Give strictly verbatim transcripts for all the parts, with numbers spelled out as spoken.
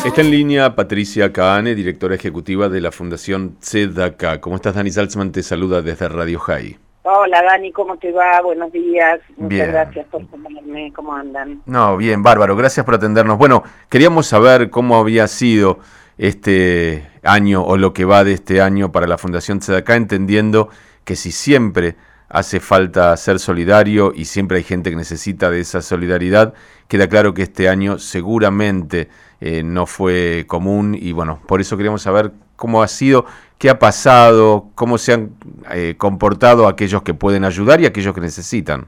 Está en línea Patricia Kahane, directora ejecutiva de la Fundación Tzedakah. ¿Cómo estás, Dani Salzman? Te saluda desde Radio High. Hola, Dani, ¿cómo te va? Buenos días. Muchas Bien. gracias por llamarme. ¿Cómo andan? No, bien, bárbaro. Gracias por atendernos. Bueno, queríamos saber cómo había sido este año o lo que va de este año para la Fundación Tzedakah, entendiendo que si siempre hace falta ser solidario y siempre hay gente que necesita de esa solidaridad, queda claro que este año seguramente eh, no fue común y bueno, por eso queríamos saber cómo ha sido, qué ha pasado, cómo se han eh, comportado aquellos que pueden ayudar y aquellos que necesitan.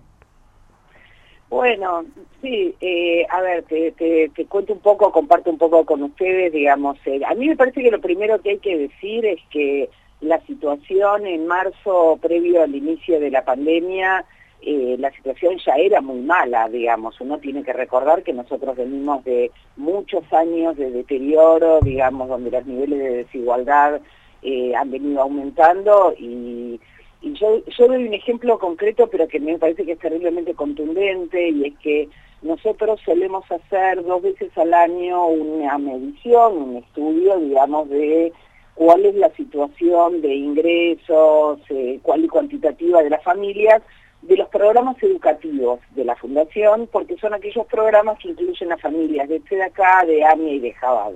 Bueno, sí, eh, a ver, te, te, te cuento un poco, comparto un poco con ustedes, digamos, eh, a mí me parece que lo primero que hay que decir es que la situación en marzo, previo al inicio de la pandemia, eh, la situación ya era muy mala, digamos. Uno tiene que recordar que nosotros venimos de muchos años de deterioro, digamos, donde los niveles de desigualdad eh, han venido aumentando y, y yo, yo doy un ejemplo concreto, pero que me parece que es terriblemente contundente, y es que nosotros solemos hacer dos veces al año una medición, un estudio, digamos, de cuál es la situación de ingresos, eh, cuál y cuantitativa de las familias, de los programas educativos de la Fundación, porque son aquellos programas que incluyen a familias de Tzedakah, de AMIA y de Chabad.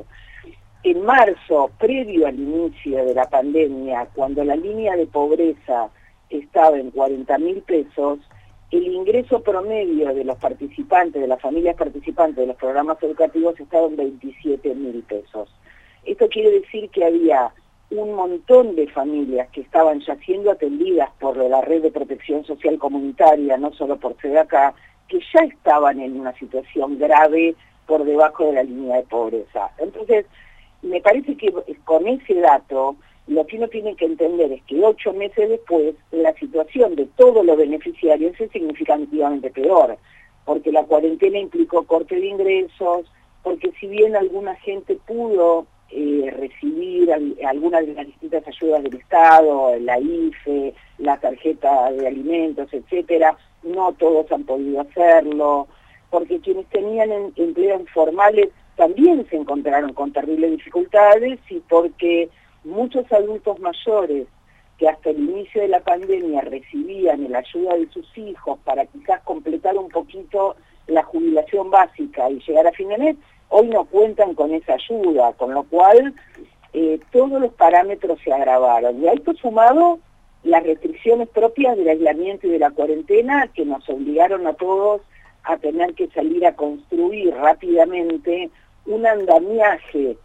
En marzo, previo al inicio de la pandemia, cuando la línea de pobreza estaba en cuarenta mil pesos, el ingreso promedio de los participantes, de las familias participantes de los programas educativos, estaba en veintisiete mil pesos. Esto quiere decir que había un montón de familias que estaban ya siendo atendidas por la red de protección social comunitaria, no solo por Tzedakah, que ya estaban en una situación grave por debajo de la línea de pobreza. Entonces, me parece que con ese dato, lo que uno tiene que entender es que ocho meses después, la situación de todos los beneficiarios es significativamente peor, porque la cuarentena implicó corte de ingresos, porque si bien alguna gente pudo Eh, recibir al, algunas de las distintas ayudas del Estado, la I F E, la tarjeta de alimentos, etcétera, no todos han podido hacerlo, porque quienes tenían en, empleo informales también se encontraron con terribles dificultades, y porque muchos adultos mayores que hasta el inicio de la pandemia recibían la ayuda de sus hijos para quizás completar un poquito la jubilación básica y llegar a fin de mes, hoy no cuentan con esa ayuda, con lo cual eh, todos los parámetros se agravaron. Y a esto sumado las restricciones propias del aislamiento y de la cuarentena, que nos obligaron a todos a tener que salir a construir rápidamente un andamiaje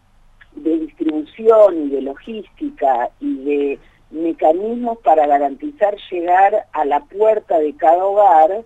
de distribución y de logística y de mecanismos para garantizar llegar a la puerta de cada hogar,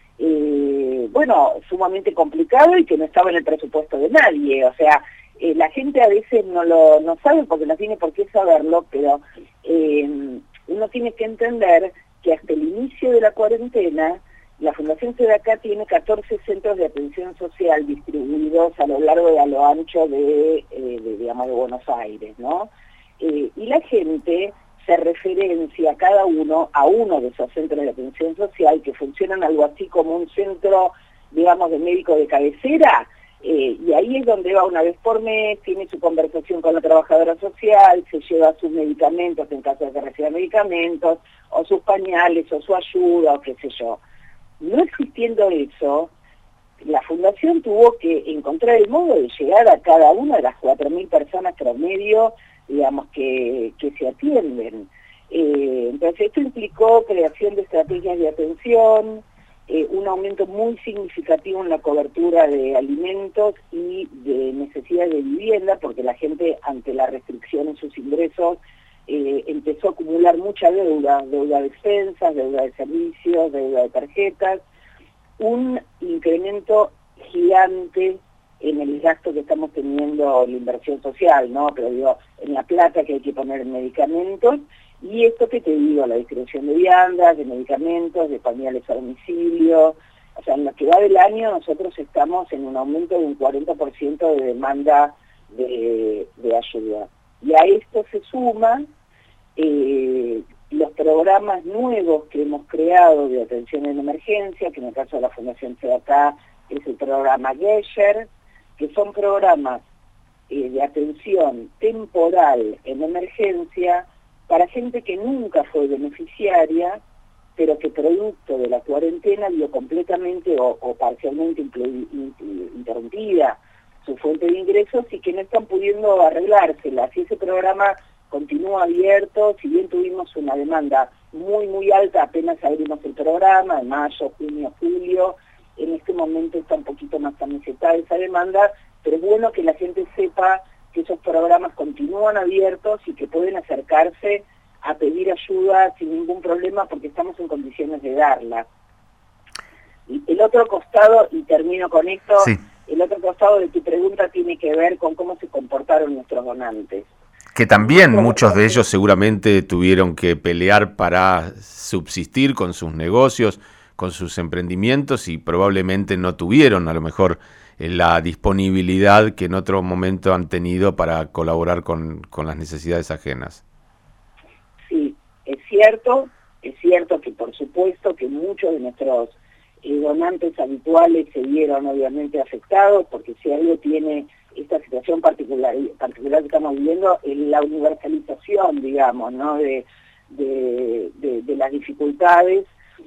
Eh, bueno, sumamente complicado y que no estaba en el presupuesto de nadie. O sea, eh, la gente a veces no lo no sabe porque no tiene por qué saberlo, pero eh, uno tiene que entender que hasta el inicio de la cuarentena, la Fundación Tzedakah tiene catorce centros de atención social distribuidos a lo largo y a lo ancho de, eh, de digamos, de Buenos Aires, ¿no? Eh, y la gente se referencia cada uno a uno de esos centros de atención social que funcionan algo así como un centro, digamos, de médico de cabecera, eh, y ahí es donde va una vez por mes, tiene su conversación con la trabajadora social, se lleva sus medicamentos en caso de que reciba medicamentos, o sus pañales, o su ayuda, o qué sé yo. No existiendo eso, la Fundación tuvo que encontrar el modo de llegar a cada una de las cuatro mil personas promedio, digamos, que, que se atienden. Eh, entonces esto implicó creación de estrategias de atención, eh, un aumento muy significativo en la cobertura de alimentos y de necesidad de vivienda, porque la gente, ante la restricción en sus ingresos, eh, empezó a acumular mucha deuda, deuda de expensas, deuda de servicios, deuda de tarjetas, un incremento gigante en el gasto que estamos teniendo en la inversión social, ¿no? Pero digo, en la plata que hay que poner en medicamentos, y esto que te digo, la distribución de viandas, de medicamentos, de pañales a domicilio. O sea, en lo que va del año nosotros estamos en un aumento de un cuarenta por ciento de demanda de, de ayuda. Y a esto se suma eh, los programas nuevos que hemos creado de atención en emergencia, que en el caso de la Fundación Tzedakah es el programa Gesher, que son programas eh, de atención temporal en emergencia para gente que nunca fue beneficiaria, pero que producto de la cuarentena vio completamente o, o parcialmente interrumpida su fuente de ingresos y que no están pudiendo arreglárselas. Y ese programa continúa abierto, si bien tuvimos una demanda muy, muy alta, apenas abrimos el programa, en mayo, junio, julio, en este momento está un poquito más amesetada esa demanda, pero es bueno que la gente sepa que esos programas continúan abiertos y que pueden acercarse a pedir ayuda sin ningún problema porque estamos en condiciones de darla. Y el otro costado, y termino con esto, sí. El otro costado de tu pregunta tiene que ver con cómo se comportaron nuestros donantes. Que también muchos de ellos seguramente tuvieron que pelear para subsistir con sus negocios, con sus emprendimientos y probablemente no tuvieron a lo mejor la disponibilidad que en otro momento han tenido para colaborar con, con las necesidades ajenas. Sí, es cierto, es cierto que por supuesto que muchos de nuestros eh, donantes habituales se vieron obviamente afectados, porque si algo tiene esta situación particular, particular que estamos viviendo es la universalización, digamos, ¿no? de, de, de, de las dificultades,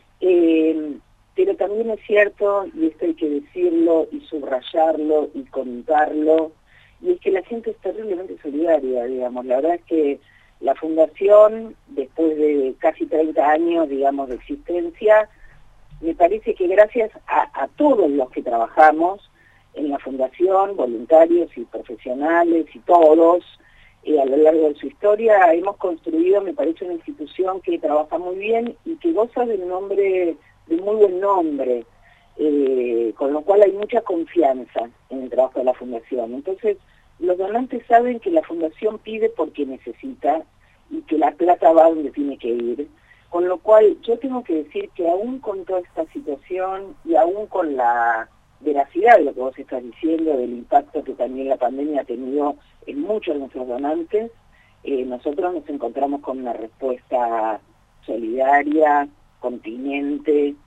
eh, pero también es cierto, y esto hay que decirlo y subrayarlo y contarlo, y es que la gente es terriblemente solidaria, digamos. La verdad es que la Fundación, después de casi treinta años, digamos, de existencia, me parece que gracias a, a todos los que trabajamos en la Fundación, voluntarios y profesionales y todos, eh, a lo largo de su historia, hemos construido, me parece, una institución que trabaja muy bien y que goza del nombre, de muy buen nombre, eh, con lo cual hay mucha confianza en el trabajo de la Fundación. Entonces, los donantes saben que la Fundación pide porque necesita y que la plata va donde tiene que ir. Con lo cual, yo tengo que decir que aún con toda esta situación y aún con la veracidad de lo que vos estás diciendo, del impacto que también la pandemia ha tenido en muchos de nuestros donantes, eh, nosotros nos encontramos con una respuesta solidaria, continente,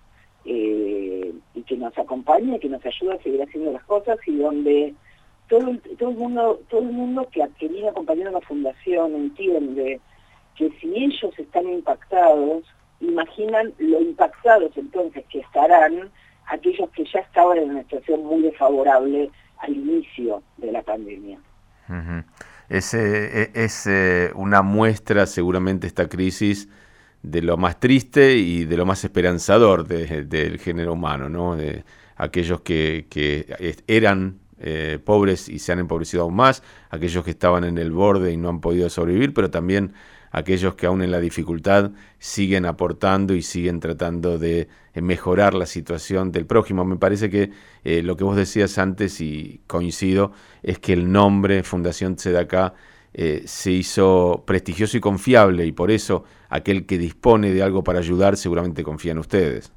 eh, y que nos acompaña y que nos ayuda a seguir haciendo las cosas, y donde todo el, todo el mundo, todo el mundo que, que viene acompañando a la Fundación entiende que si ellos están impactados, imaginan lo impactados entonces que estarán aquellos que ya estaban en una situación muy desfavorable al inicio de la pandemia. Uh-huh. Es, eh, es eh, una muestra seguramente esta crisis de lo más triste y de lo más esperanzador de, del género humano, ¿no? De aquellos que, que eran eh, pobres y se han empobrecido aún más, aquellos que estaban en el borde y no han podido sobrevivir, pero también aquellos que aún en la dificultad siguen aportando y siguen tratando de mejorar la situación del prójimo. Me parece que eh, lo que vos decías antes, y coincido, es que el nombre Fundación Tzedakah eh, se hizo prestigioso y confiable, y por eso aquel que dispone de algo para ayudar seguramente confía en ustedes.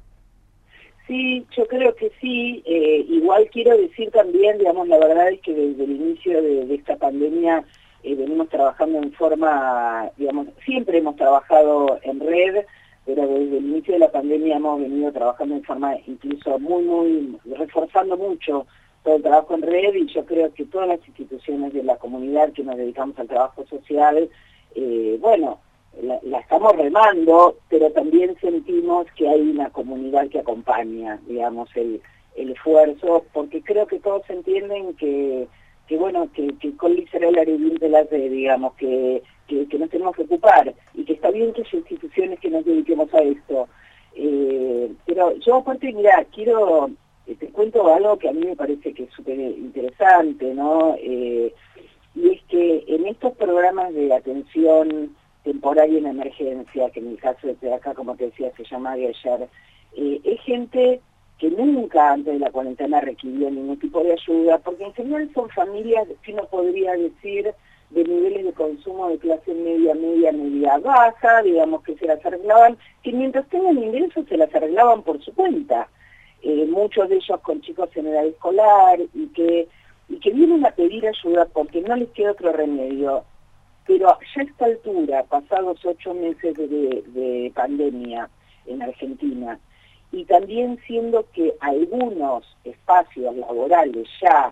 Sí, yo creo que sí. Eh, igual quiero decir también, digamos, la verdad es que desde el inicio de, de esta pandemia Eh, venimos trabajando en forma, digamos, siempre hemos trabajado en red, pero desde el inicio de la pandemia hemos venido trabajando en forma incluso muy, muy, reforzando mucho todo el trabajo en red, y yo creo que todas las instituciones de la comunidad que nos dedicamos al trabajo social, eh, bueno, la, la estamos remando, pero también sentimos que hay una comunidad que acompaña, digamos, el, el esfuerzo, porque creo que todos entienden que que bueno, que, que con será el arevín de la red, digamos, que, que, que nos tenemos que ocupar, y que está bien que haya instituciones que nos dediquemos a esto. Eh, pero yo aparte, mira, quiero, te cuento algo que a mí me parece que es súper interesante, ¿no? Eh, y es que en estos programas de atención temporaria en emergencia, que en el caso de acá, como te decía, se llama de ayer, eh, es gente que nunca antes de la cuarentena requirió ningún tipo de ayuda, porque en general son familias, que uno podría decir, de niveles de consumo de clase media, media, media baja, digamos, que se las arreglaban, que mientras tengan ingresos se las arreglaban por su cuenta, eh, muchos de ellos con chicos en edad escolar, y que, y que vienen a pedir ayuda porque no les queda otro remedio. Pero ya a esta altura, pasados ocho meses de, de, de pandemia en Argentina, y también siendo que algunos espacios laborales ya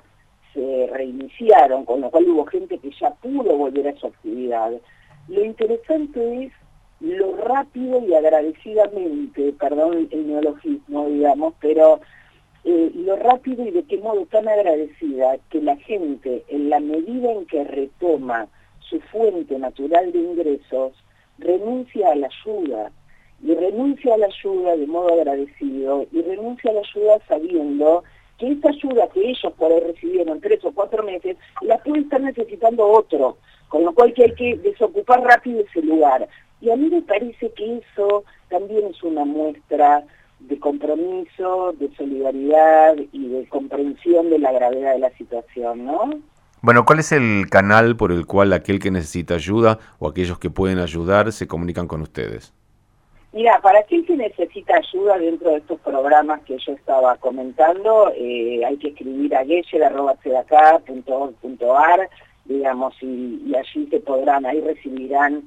se reiniciaron, con lo cual hubo gente que ya pudo volver a su actividad. Lo interesante es lo rápido y agradecidamente, perdón el neologismo, digamos, pero eh, lo rápido y de qué modo tan agradecida que la gente, en la medida en que retoma su fuente natural de ingresos, renuncia a la ayuda, y renuncia a la ayuda de modo agradecido, y renuncia a la ayuda sabiendo que esta ayuda que ellos por ahí recibieron tres o cuatro meses, la puede estar necesitando otro, con lo cual que hay que desocupar rápido ese lugar. Y a mí me parece que eso también es una muestra de compromiso, de solidaridad y de comprensión de la gravedad de la situación, ¿no? Bueno, ¿cuál es el canal por el cual aquel que necesita ayuda o aquellos que pueden ayudar se comunican con ustedes? Mira, para aquel que necesita ayuda dentro de estos programas que yo estaba comentando, eh, hay que escribir a gesher arroba tzedaká punto org punto ar, digamos, y, y allí se podrán, ahí recibirán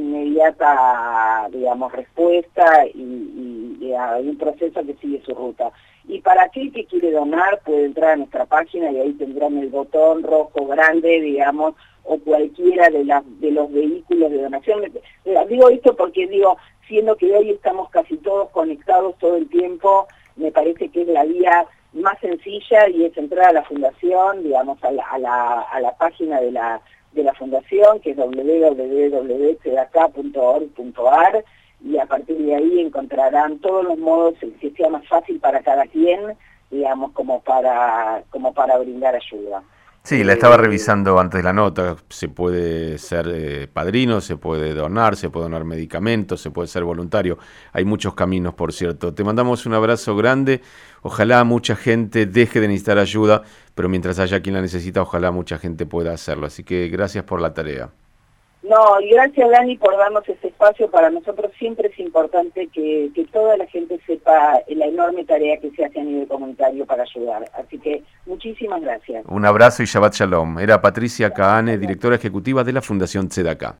inmediata, digamos, respuesta y, y, y hay un proceso que sigue su ruta. Y para aquel que quiere donar puede entrar a nuestra página y ahí tendrán el botón rojo grande, digamos, o cualquiera de, las, de los vehículos de donación. Digo esto porque, digo, siendo que hoy estamos casi todos conectados todo el tiempo, me parece que es la vía más sencilla y es entrar a la fundación, digamos, a la, a la, a la página de la, de la fundación, que es doble u doble u doble u punto tzedaká punto org punto ar, y a partir de ahí encontrarán todos los modos que sea más fácil para cada quien, digamos, como para, como para brindar ayuda. Sí, la estaba revisando antes de la nota. Se puede ser eh, padrino, se puede donar, se puede donar medicamentos, se puede ser voluntario. Hay muchos caminos, por cierto. Te mandamos un abrazo grande. Ojalá mucha gente deje de necesitar ayuda, pero mientras haya quien la necesita, ojalá mucha gente pueda hacerlo. Así que gracias por la tarea. No, y gracias Dani por darnos ese espacio. Para nosotros siempre es importante que, que toda la gente sepa la enorme tarea que se hace a nivel comunitario para ayudar. Así que muchísimas gracias. Un abrazo y Shabbat Shalom. Era Patricia Kahane, directora ejecutiva de la Fundación Tzedaká.